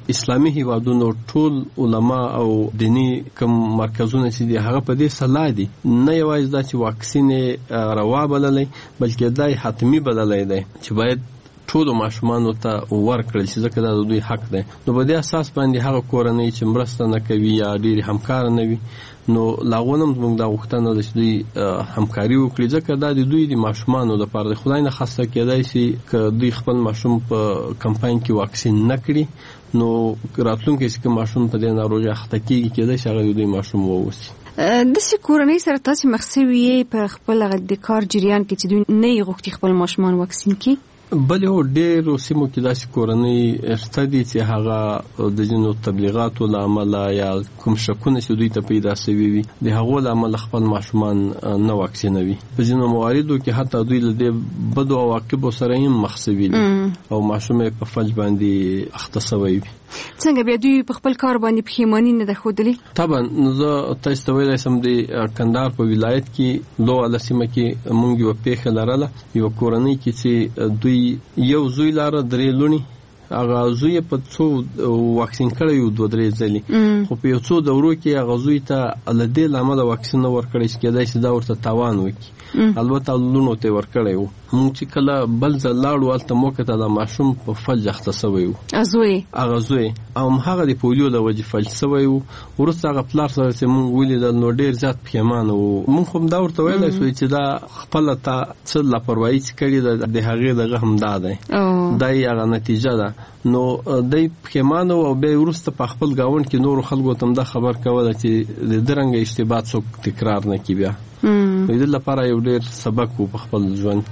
اسلامي هیوادونو ټول علما او دینی کوم مرکزونه چې دي هغه په دې صلاح دي نه یوازې دا چې واکسین روا بللې بلکې دا حتمی بللې دی چې باید ټول ماشومان ته ورکړل شي ځکه دا د دوی حق دی. نو په دې اساس باندې هغه کورنۍ چې مرسته نه کوي یا ډېری همکار نه وي نو لاغونم موږ دا غوښتنه ده چې دوی همکاري وکړي ځکه دا د دوی د ماشومانو لپاره د خدای نه خاصه کېدای شي که دوی خپل ماشوم په کمپاین کې واکسین نه کړي نو راتلونکي چې ماشوم په دې ناروغي اخته کېږي کېدای شي هغه دوی ماشوم ووسي. داسې کورنۍ سره تاسو مخ شوي په خپل د کار جریان کې چې دوی نه غوښتي خپل ماشومان واکسین کړي؟ بل یو ډېر سیمو کې داسې کورنۍ شته دي چې هغه د ځینو تبلیغاتو له امله یا کوم شکونه چې دوی ته پیدا شوي وي د هغو له امله خپل ماشومان نه واکسینوي. په ځینو مواردو کې حتی دوی له دې بدو عواقبو سره هم مخ شوي دي او ماشوم یې په فلج باندې اخته شوی وي. څنګه بیا دوی په خپل کار باندې پښیماني نه ده ښودلې؟ طبعا زه تاسو ته ویلی سم د کندهار په ولایت کې لوړه سیمه کې موږ یوه پیښه لرله یوه کورنۍ کې چې دوی یو زوی لاره درې لوڼې هغه زوی په څو واکسین کړی یو 2-3 ځلې خو په یو څو دورو کې هغه زوی ته له دې له امله واکسین نه ورکړی چې کېدای شي دا ورته تاوان وکړي البته لوڼو ته یې ورکړی و. موږ چې کله بل ځل لاړو هلته موږ ته د ماشوم په فلج اخته شوی و هغه زوی او هغه د پولیو له وجې فلج شوی و. وروسته هغه پلار سره چې موږ ولیدل نو ډېر زیات پښیمانه و. موږ خو دا ورته ویلی شو چې دا خپله تا څه لاپرواهي چې کړې ده د هغې دغه هم دا دی دا یې هغه نتیجه ده. نو دی پښیمانه او بیا وروسته په خپل ګاونډ کې نورو خلکو ته هم دا خبر کوله چې د ده رنګه اشتباه څوک تکرار نه کړي. بیا د دې لپاره یو ډېر سبق و په خپل ژوند.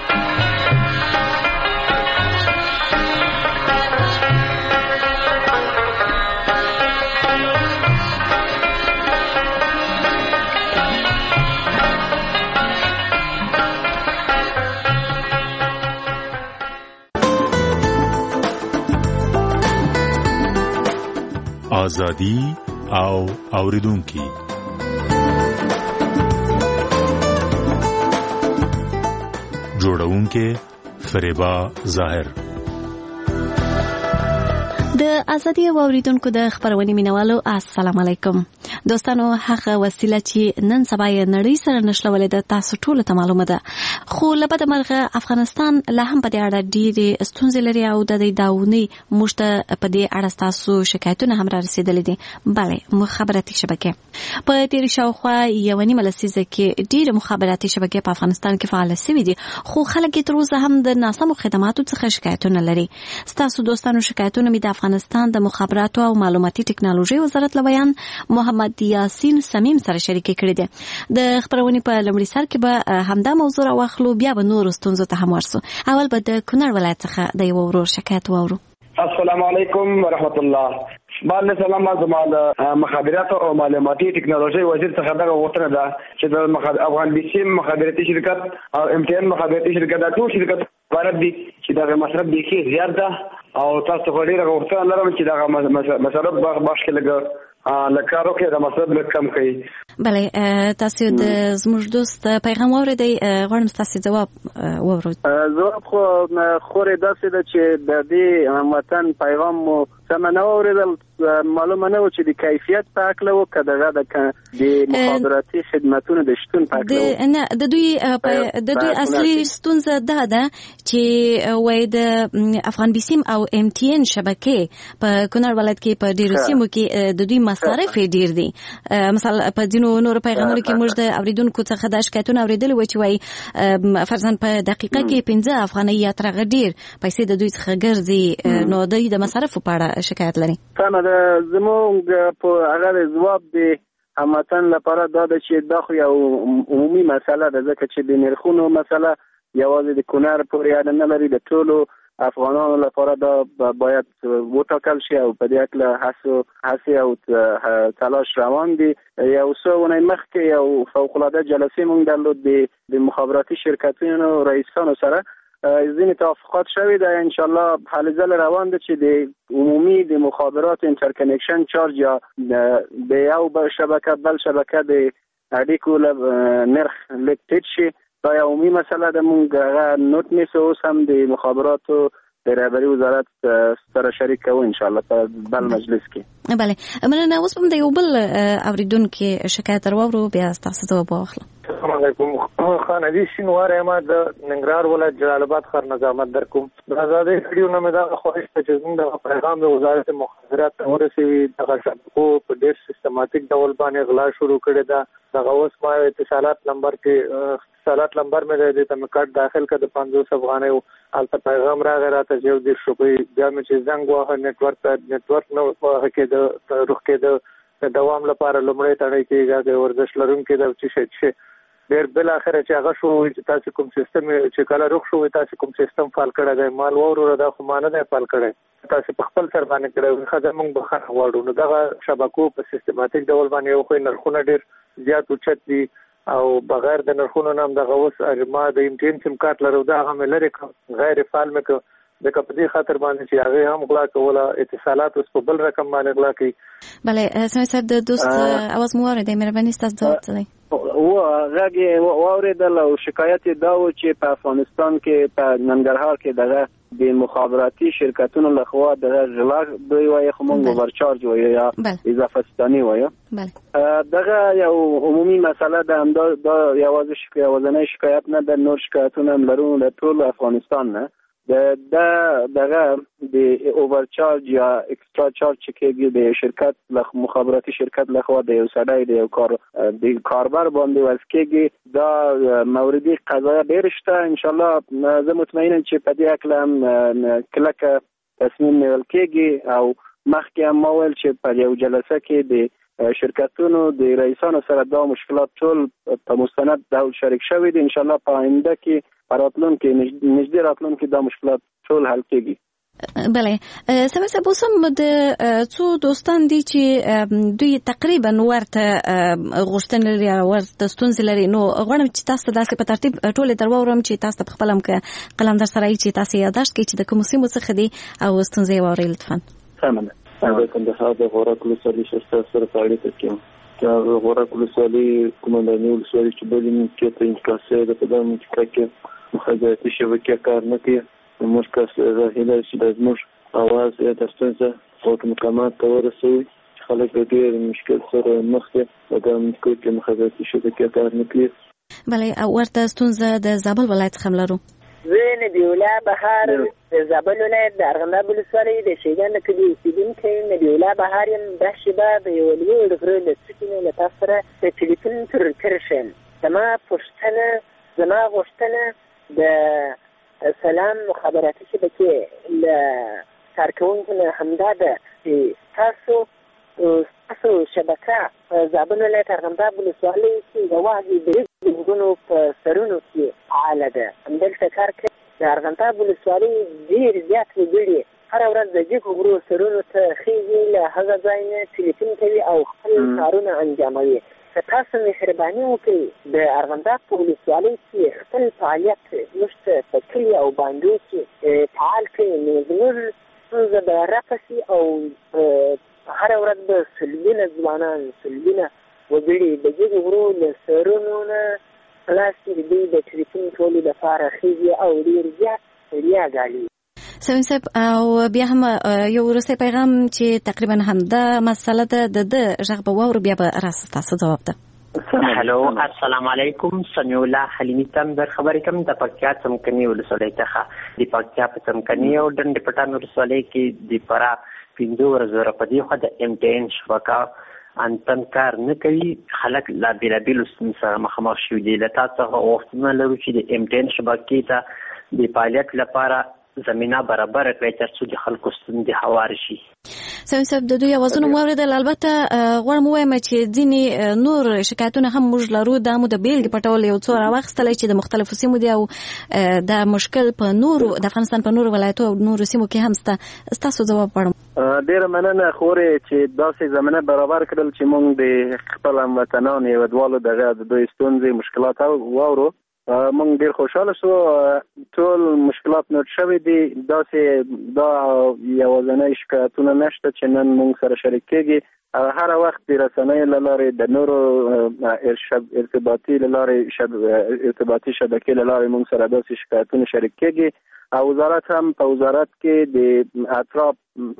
آزادی او اوریدونکي جوړونکي فریبا ظاهر. د ازادي او اوریدونکو د خبرونې مینوالو السلام علیکم. دوستانو هغه وسیله چې نن سبا یې نړۍ سره نشلولې ده تاسو ټول ته معلومه ده خو لبد مرغه افغانستان لا هم په دې اړه ډېرې ستونزې لري او د دې داوني مشته په دې اړه تاسو شکایتونه هم را رسیدلې دي. بله مخابراتي شبکې په تیر شاوخوا یو نیمه لسیزه کې ډېر مخابراتي شبکې په افغانستان کې فعال شوي دي خو خلک تر اوسه هم د ناسمو خدماتو څخه شکایتونه لري. تاسو دوستانو شکایتونه می د افغانستان د مخابراتو او معلوماتي ټکنالوژي وزارت لویان محمد یاسین سمیم سره شریک کړي دي. د خبرونې په لومړي سر کې به همدا موضوع راوخلو بیا به نور ستونزو ته هم ورسو. اول به د کونړ ولایت څخه د یو ورور شکایت واورو. السلام علیکم ورحمت الله. باندې سلام زموږ د مخابراتو او معلوماتي ټکنالوژي وزیر څخه دغه غوښتنه ده چې د افغان بیسیم مخابراتي شرکت او امتیان مخابراتي شرکت د ټول شرکت عبارت دي چې دغه مصرف بیخي زیات ده او تاسو خو ډېره غوښتنه لرم چې دغه مصرف بخش کې لږ لکارو کې د مصرف لږ کم کړي. بله تاسو د زموږ دوست پیغام واورئ غواړم تاسو جواب واورئ. جواب خو خورې داسې ده چې د دې وطن پیغام مو سم نه واورېدل معلومه نه و چې د کیفیت په هکله و که دغه د مخابراتي خدمتونو د شتون په هکله و. نه د دوی اصلي ستونزه دا ده چې وایي د افغان بیسیم او MTN شبکې په کونړ ولایت کې په ډېرو سیمو کې د دوی مصارف ډېر دي. مثلا په ځینو نورو پیغامونو کې موږ د اوریدونکو څخه دا شکایتونه اورېدلي وو چې وایي فرضاً په دقیقه کې 15 افغانۍ یا تر هغه ډېر پیسې د دوی څخه ګرځي نو دوی د مصارفو په اړه شکایت لري. زموږ په هغه ځواب دی هموطن لپاره دا ده چې دا خو یو عمومي مسله ده ځکه چې د نرخونو مسله یوازې د کونړ پورې اړه نه لري د ټولو افغانانو لپاره دا باید وټاکل شي او په دې هکله هڅې او تلاش روان دي. یو څو اونۍ مخکې یو فوق‌العاده جلسې موږ درلود د مخابراتي شرکتونو رئیسانو سره ځینې توافقات شوي ده انشاءالله هلې ځله روان ده چې د عمومي د مخابرات انټرکنیکشن چارج یا د یو شبکه بل شبکه د اړیکو نرخ لږ ټیټ شي. دا یو عمومي مسله ده موږ هغه نوټ نیسو. اوس هم د مخابراتو د رهبری وزارت سره شریک کوو ان شاء الله په بل مجلس کې. بله مننه. اوس هم د یو بل اوریدونکو شکایت راوړو بیا تاسو ته وبخله. السلام علیکم. خان عزیز شینوار احمد د ننګرهار ولایت جلال آباد ښار نظامت در کوم. د ازادۍ ویډیو نه مې دا خواهش ته چې زموږ د پیغام د وزارت مخابرات ته ورسوي دغه شبکو په ډېر سیستماتیک ډول باندې غلا شروع کړې ده. دغه اوس ما اتصالات نمبر مې د تمکټ داخل کړ د 500 افغانۍ البته پیغام راغی راته چې 1.5 روپۍ بیا مې چې زنګ واه نیټورک نو هکې د روخ کې د دوام لپاره لمړی تړی کېږي د ورزش لرونکي د چې ډېر بل اخر چې هغه شو چې تاسو کوم سیستم چې کله روخ شو تاسو کوم سیستم فعال کړی دی مال وروره دا خو مانه دی فعال کړی تاسو په خپل سر باندې کړی خو موږ بخښنه غواړو. نو دغه شبکو په سیستماتیک ډول باندې یو خو نرخونه ډېر زیات اوچت دي او بغیر د نرخونو نام دغه اوس ما د امتحان سیم کارت لرو دا هم لري غیر فعال مې د کپدي خاطر باندې چې هغه هم غلا کوله اتصالات اوس په بل رقم باندې غلا کوي. بله سمي صاحب د دوست اواز مو اورېدی مهرباني ستاسو ځواب څه دی؟ غږ واورېدل او شکایت دا و چې په افغانستان کې په ننګرهار کې دغه د مخابراتي شرکتونو لخوا دغه غلا دوی وایي خو موږ اوورچارج وایو یا اضافه ستاني وایو. دغه یو عمومي مسله ده هم دا یوازینی شکایت نه ده نور شکایتونه هم لرو د ټول افغانستان نه دغه د اوورچارج یا اکسترا چارج چې کېږي د شرکت مخابراتي شرکت لخوا د یو سړی د یو د کاربر باندې وضع کېږي دا موردي قضایا ډېر شته. انشاءالله زه مطمئنم چې په دې هکله هم کلکه تصمیم نیول کېږي او مخکې هم ما ویل چې په یو جلسه کې د شرکتونو د رئیسانو سره دا مشکلات ټول په مستند ډول شریک شوي دي. انشاءالله په آینده کې راتلونکي نږدې راتلونکي دا مشکلات ټول حل کېږي. بله سمه صاحب اوس هم د څو دوستان دي چې دوی تقریبا ورته غوښتنې لري ورته ستونزې لري. نو غواړم چې تاسو ته داسې په ترتیب ټولې در واورم چې تاسو ته په خپل هم قلم در سره چې تاسو یاداشت کړئ چې د کومو سیمو څخه دي او ستونزې یې واورئ لطفا. سمه ده. د کندهار د غورک ولسوالۍ شسته سره اړیکه کوم. د غورک ولسوالۍ کومنداني ولسوالۍ چې بلې کې ته انکاسه د په دغه منطقه کې مخابراتي شبکې کار نه کوي. موږ کس راهیله چې د زموږ اواز د ستونزه او مقامات ته ورسوي. خلک ډېر مشکل سره مخ دي په دغه منطقه کې مخابراتي شبکې کار نه کوي. بله ورته ستونزه د زابل ولایت څخه لرو. زه نبی الله بهار د زابل ولایت د ارغنداب ولسوالۍ د شیګان کلي اوسیدونکی نبی الله بهار یم. دا شیبه د یو لوی غره له څوکې نه له تاسو سره په ټلیفون تر شم. زما غوښتنه د سلام مخابراتي شبکې له کارکوونکو نه همدا ده چې تاسو شبکه په زابل ولایت ارغنداب ولسوالۍ کې یوازې د ګونو په سرونو کې فعاله ده. همدلته کار کوي. د ارغنداب ولسوالۍ ډېر زیات وګړي هره ورځ د جګو غرو سرونو ته خېږي له هغه ځای نه ټلیفون کوي او خپل کارونه انجاموي. که تاسو مهرباني وکړئ د ارغنداب په ولسوالۍ کې خپل فعالیت موږ ته په کلي او بانډو کې فعال کړئ نو زموږ ستونزه به رفع شي او هره ورځ به سلګونه ځوانان سلګونه وګړي د جګو غرو له سرونو نه خلاص کړي دوی د ټلیفون کولو لپاره خېږي او ډېر زیات ستړیا ګالي. سمین صاحب او بیا هم یو وروستی پیغام چې تقریبا همدا مسله ده د غږ به واورو بیا به راست تاسو ځواب ده. هلو السلام علیکم. سمیع الله حلیمی تم در خبرې کوم د پکتیا څمکني ولسوالۍ څخه. د پکتیا په څمکني او ډنډ پټان ولسوالۍ کې د فرا 15 ورځې په دې خو د امتحان شبکه انتن کار نه کوي. خلک لا بیلابیلو ستونزو سره مخامخ شوي دي. له تاسو څخه غوښتنه لرو چې د امتحان شبکې ته د فعالیت لپاره زمینه برابر کړئ ترڅو د خلکو ستونزې هوارې شي. سمین صاحب د دوی اوازونه مو اورېدل. البته غواړم ووایم چې ځینې نور شکایتونه هم موږ لرو. دا مو د بیلګې په ډول یو څو راواخیستلی چې د مختلفو سیمو دي او دا مشکل په نورو د افغانستان په نورو ولایتو او نورو سیمو کې هم شته. ستاسو ځواب غواړم. ډېره مننه خورې چې داسې زمینه برابر کړل چې موږ د خپل هموطنانو هېوادوالو دغه د دوی ستونزې مشکلات واورو. مونږ ډیر خوشاله شو. ټول مشکلات نوٹ شوي دي. دا یوازینی شکایتونه نشته چې نن مونږ سره شریک کېږي. هر وخت د رسنیو له لارې د نورو ارتباطي شبکې له لارې مونږ سره داسې شکایتونه شریک کېږي. او وزارت هم په وزارت کې د اطراف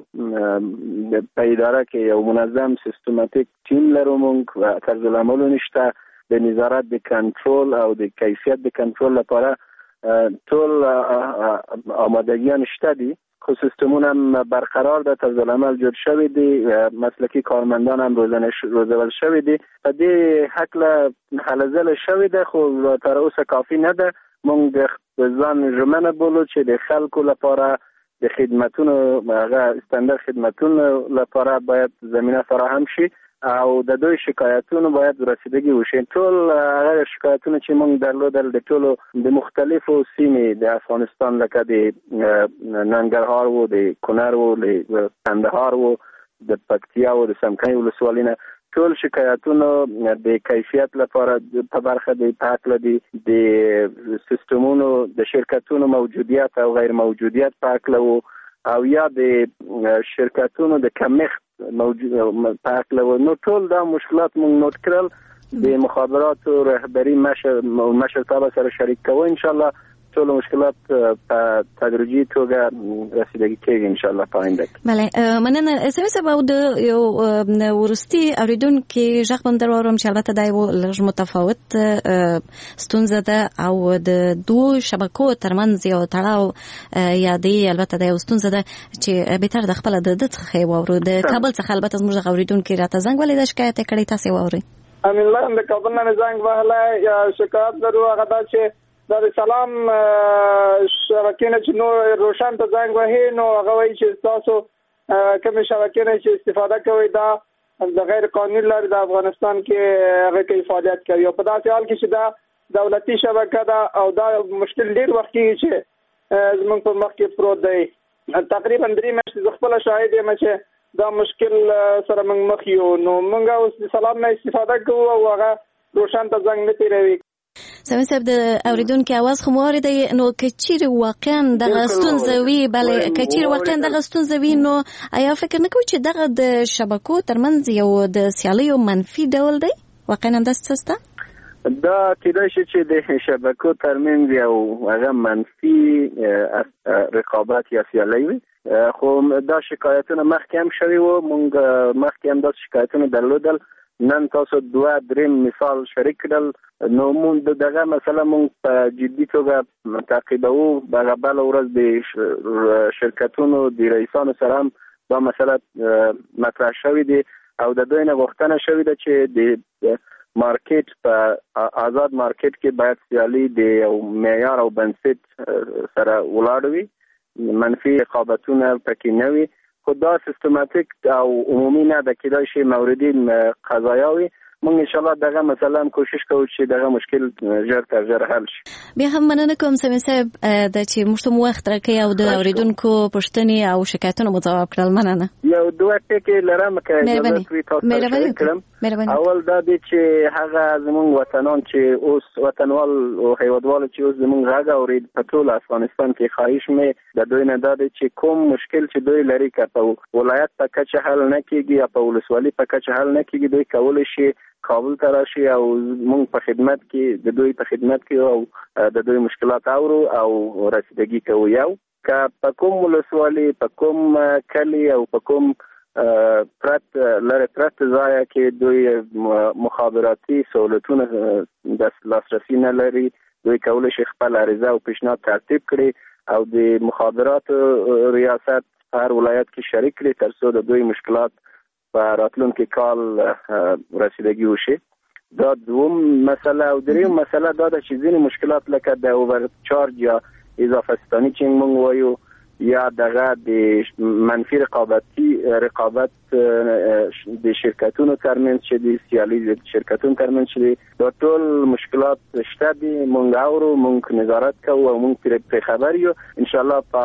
په اداره کې یو منظم سیستماتیک ټیم لرو. مونږ طرز العملو نشته. د نظارت د کنټرول او د کیفیت د کنټرول لپاره ټول آمادگیان شته دي. خو سیستمونه هم برقرار ده. طرز العمل جوړ شوی دی. مسلکی کارمندان هم روزول شوی دي. په دې هکله هلې ځلې شوی ده خو تر اوسه کافي نه ده. مونږ د ځان ژمنه بولو چې د خلکو لپاره د خدمتونو استاندار خدمتونو لپاره باید زمینه فراهم شي او د دوی شکایتونو باید رسیدگی وشي. ټول هغه شکایتونه چې موږ درلودل د ټولو د مختلفو سیمې د افغانستان لکه د ننګرهار و، د کونړ و، د کندهار و، د پکتیا و، د سمکني ولسوالۍ نه ټول شکایتونو د کیفیت لپاره په برخه د پاکله د سیستمونو د شرکتونو موجودیت او غیر موجودیت پاکله او یا د شرکتونو د کمښت موجود پاکله نو ټول دا مشکلات مونږ نوٹ کړل. د مخابراتو رهبری مشرتابه سره شریک کوو. ان شاء الله ټول مشکلات په تدریجي توګه رسیدگی کوي ان شاء الله په آینده کې. بله مننه. سبب د یو ورستي اوریدونکو ژغ بم دروم چې البته دا یو لږ متفاوت ستونزه ده او د دوه شبکو ترمنځ یو تړاو یا دی البته دا یو ستونزه ده چې به تر د خپل د څخه وورو د کابل څخه البته زموږ اوریدونکو راته زنګ ولې د شکایت کړي تاسو ووري. امین الله د کابل نه زنګ وهله یا شکایت درو هغه دا چې د سلام شبکې نه چې نو روشن ته زنګ وهي نو هغه وایي چې تاسو کوم شبکې نه چې استفاده کوي دا د غیر قانوني لارې د افغانستان کې هغه کې فعالیت کوي او په داسې حال کې چې دا دولتي شبکه ده او دا مشکل ډیر وخت کې چې زموږ په مخ کې پروت دی. تقریبا 3 میاشتې خپل شاهد یم چې دا مشکل سره موږ مخ یو نو موږ اوس د سلام نه استفاده کوو او هغه روشن ته زنګ نه تیروي. سمې صاحب د اوریدونکو आवाज خو مورید نو کچیر واقعا د غستونزوي بلې کچیر واقعا د غستونزوي نو آیا فکر نه کوئ چې دغه د شبکو ترمنځ یو د سیالیو منفي ډول دی؟ واقعا هم داسې څه دا کېدای شي چې د شبکو ترمنځ یو هغه منفي رقابت یا سیالي وي خو دا شکایتونه مخکې هم شوي وو. مونږ مخکې هم دا شکایتونه درلودل. نن تاسو 2-3 مثال شریک کړل نو مونږ دغه مسله مونږ په جدي توګه تعقیبوو. هغه بل ورځ د شرکتونو د رئیسانو سره هم دا مسله مطرح شوې دي او د دوی نه غوښتنه شوې ده چې د مارکیټ په آزاد مارکیټ کې باید سیالي د یو معیار او بنسټ سره ولاړ وي. منفي رقابتونه پکې نه وي. خو دا سیستماتیک او عمومي نه ده. کېدای شي موردي قضایا وي. موږ ان شاء الله دغه مثلا کوشش کوو چې دغه مشکل ژر تر ژره حل شي. بیا هم مننه کوم سمې صاحب د چې موږ ته وخت راکړی او د اوریدونکو پوښتنې او شکایتونو مو ځواب کړل. مننه. یو دوه ټکي لرم که اجازه وي تاسو ته کړم. اول دا دی چې هغه زموږ وطنان چې اوس وطنوال او هیوادوال چې اوس زموږ غږ اورید په ټول افغانستان کې خواهش مې د دوی نه دا دی چې کوم مشکل چې دوی لري که په ولایت په کچه حل نه کیږي یا په ولسوالۍ په کچه حل نه کیږي دوی کولی شي کابل ته راشي او موږ په خدمت کې د دوی په خدمت کې او د دوی مشکلات اورو او رسیدګي کوو. یو که په کوم ولسوالۍ په کوم کلی او په کوم پرت ځای کې دوی مخابراتي سہولتونه د لاسرسي نه لري دوی کولی شي خپل عریضه او پیشنهاد ترتیب کړي او د مخابراتو ریاست هر ولایت کې شریک کړي ترڅو د دوی مشکلات په راتلونکي کال رسیدګي وشي. دا دوم مسله او دریم مسله دا ده چې ځینې مشکلات لکه د اوور چارج یا اضافه ستاني چې موږ وایو یا دغه د منفي رقابت د شرکتونو ترمنځ چې د سیالي د شرکتونو ترمنځ چې د ټول مشکلات شته دي مونږ اورو مونږ نظارت کوو او مونږ په خبر یو ان شاء الله په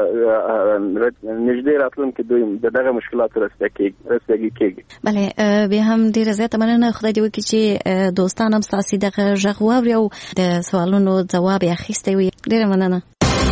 نږدې راتلونکي دوی دغه مشکلات رسیدګي کوي. بله به هم ډیره زیاته مننه خدای دې وکړي چې دوستان هم تاسو دغه غږ واوري او د سوالونو جواب یې اخیستی وي. ډیره مننه.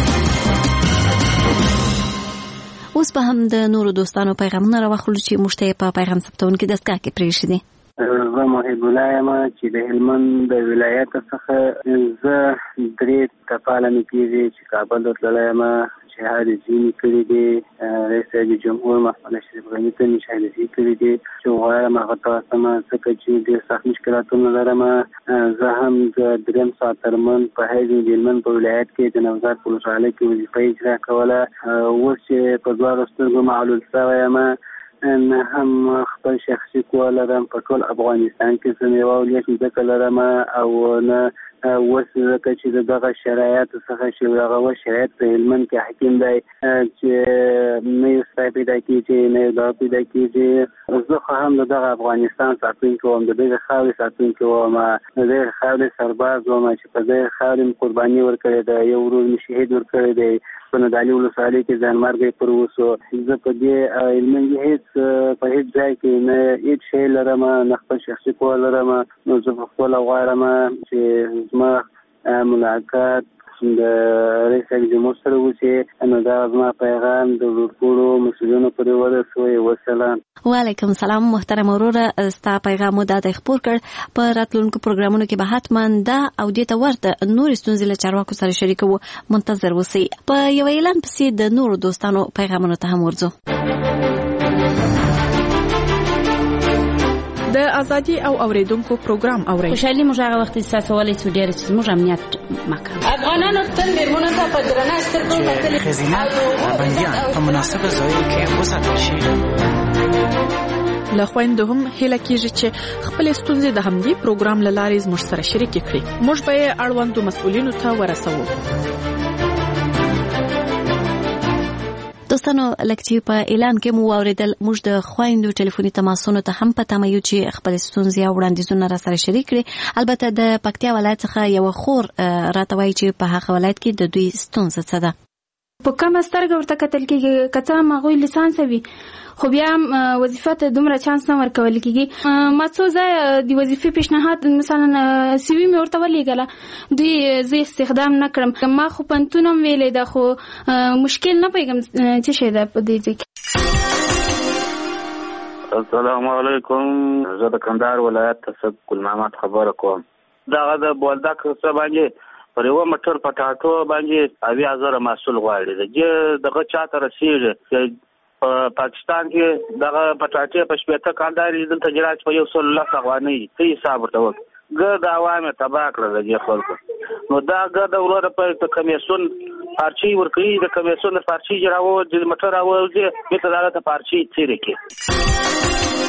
اوس به هم د نورو دوستانو پیغامونه راوخلو چې موږ ته په پیغام ثبتونکي دستګاه کې پرېښي دي. زه محب الله یم چې د هلمند د ولایت څخه زه 3 کفاله مې کېږي چې کابل ته تللی یم. شهادتي کړي دي رئیس جمهور محمد اشرف غني ته شهادتي کړي دي چې غواړم هغه تاسو ما څه چې ډېر سخت مشکلاتونه لرم. زه هم د دریم سات ترمن په هیڅ هلمند په ولایت کې د نوزاد په ولسوالۍ کې وظیفه اجرا کوله. اوس چې په دواړو سترګو معلول شوی یم نه هم خپل شخصي کور لرم په ټول افغانستان کې څه میوه او لیک ځکه لرم او نه اوس ځکه چې دغه شرایط څخه چې هغه شرایط په هلمند کې حاکم دی چې نه یو ځای پیدا کېږي نه یو ځای پیدا کېږي. زه خو هم دغه افغانستان ساتونکی وم د دغه خاورې ساتونکی وم د دغه خاورې سرباز وم چې په دغه خاورې مې قرباني ورکړې ده یو ورور مې شهید ورکړی دی په ندالي ولسوالۍ کې ځانمرګی پر اوسو. زه په دې هلمند کې په هیڅ ځای کې نه هیڅ شی لرم نه خپل شخصي کور لرم. نو زه په خپله غواړم چې زما ملاقات د رئیس جمهور سره وشي نو دا زما پیغام د ټولو مسؤلینو پورې ورسوي. وسلام. وعلیکم السلام محترم وروره ستا پیغام مو دا خپور کړ په راتلونکو پروګرامونو کې به حتما دا او دې ته ورته نور ستونزې له چارواکو سره شریکو. منتظر اوسئ. په یو اعلان پسې د نورو دوستانو پیغامونو ته هم ورځو. د ازادي او اوریدونکو پروګرام اوري. خوشحالي موږ هغه وخت احساسولای چې ډېر چې موږ امنیت مکان افغانانو تل میرمنو ته په درنه سترګو کتل خزینه بندیان په مناسبه ځای کې وساتل شي. له خويندو هم هله کېږي چې خپل ستونزې د همدې پروګرام له لارې زموږ سره شریک کړي. موږ به یې اړوندو مسؤلینو ته ورسوو. دوستانو لکه په اعلان کې مو اوریدل موږ د خويندو ټلیفوني تماسونو ته هم پته مې یو چې خپل ستونزې او وړاندیزونه را سره شریک کړي. البته د پکتیا ولایت څخه یو خور راته وایي چې په هغه ولایت کې د دوی ستونزه څه ده. په کومه سترګه ورته کتل کېږي که څه هم هغوی لیسانس وي خو بیا وظیفه ته دومره چانس نه ورکول کېږي. ما څو ځایه د وظیفې پیشنهاد مثلا سي وي مې ورته ولیږله دوی زه استخدام نه کړم. ما خو پوهنتون هم ویلی ده خو مشکل نه پوهېږم څه شی ده په دې ځای کې. السلام علیکم. زه د کندهار ولایت تصد ګل محمد خبره کوم. دغه د بولدک څه باندې پر یو مټر پټاټو باندې 80,000 محصول غواړي. دغه چاته رسیږي چې پاکستان کې دغه پټاټې په 70 کالداري دلته جراج په 110 افغانۍ ته حساب ورته وکړ. ګ د عوامو تباہ کړل دي خلکو. نو دا ګ د ورور په کمیسون پارچي ورکړي د کمیسون پارچي جراو د مټر او د اداره ته پارچي تیرې کې.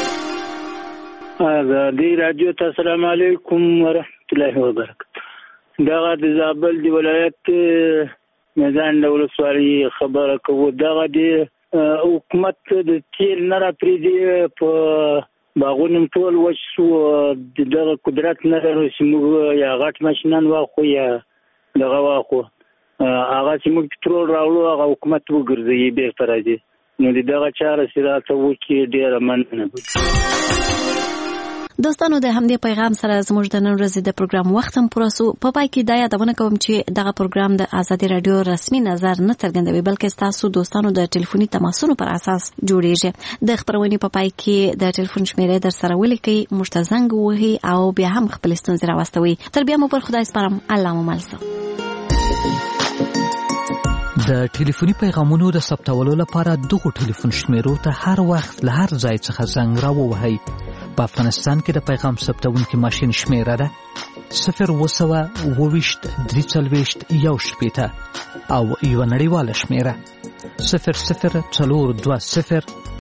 دی رادیو ته السلام علیکم ورحمت الله وبرکاته. دغه د زابل دی ولایت میدان د ولسوالۍ خبره کوو. دغه د حکومت د تیل نه راپرېږدي په باغونو ټول وچ شو. دغه قدرت نه لرو چې موږ یا غټ ماشینان واخلو یا دغه واخلو. هغه چې موږ پټرول راوړو هغه حکومت وګرځوي بېرته راځي. نو دغه چاره چې راته وکړي ډېره مننه. دوستانو د همدې پیغام سره زموږ د نن ورځې د پروګرام وخت هم پوره سو. په پای کې دا یادونه کوم چې دغه پروګرام د ازادي رادیو رسمي نظر نه څرګندوي بلکې تاسو دوستانو د ټلیفوني تماسونو پر اساس جوړیږي. د خبرونې په پای کې د ټلیفون شمیرې در سره ولیکئ موږ ته زنګ ووهئ او بیا هم خپل ستونزې راوستوئ. تر بیا مو پر خدای سپارم. الله مو مل شه. د ټلیفوني پیغامونو د ثبتولو لپاره دغه ټلیفون شمیرو ته هر وخت له هر ځای څخه زنګ راووهئ. په افغانستان کې د پیغام ثبتونکي ماشین شمیره ده 0202341 او یو نړیواله شمیره 0042